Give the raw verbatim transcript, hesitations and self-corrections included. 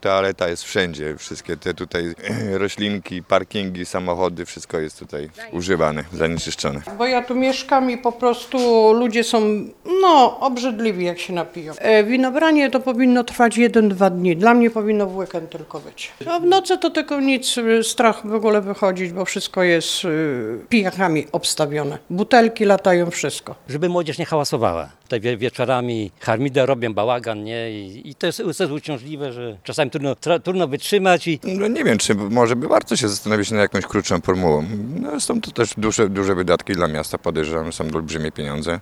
Toaleta jest wszędzie, wszystkie te tutaj roślinki, parkingi, samochody, wszystko jest tutaj używane, zanieczyszczone. Bo ja tu mieszkam i po prostu ludzie są, no, obrzydliwi jak się napiją. E, winobranie to powinno trwać jeden, dwa dni. Dla mnie powinno w weekend tylko być. A w nocy to tylko nic, strach w ogóle wychodzić, bo wszystko jest y, pijakami obstawione. Butelki latają, wszystko. Żeby młodzież nie hałasowała. Tutaj wie, wieczorami harmidę robią, bałagan, nie? I, i to, jest, to jest uciążliwe, że czasami trudno, tra, trudno wytrzymać. I... No nie wiem, czy może by warto się zastanowić nad jakąś krótszą formułą. No, są to też duże, duże wydatki dla miasta, podejrzewam, są olbrzymie pieniądze.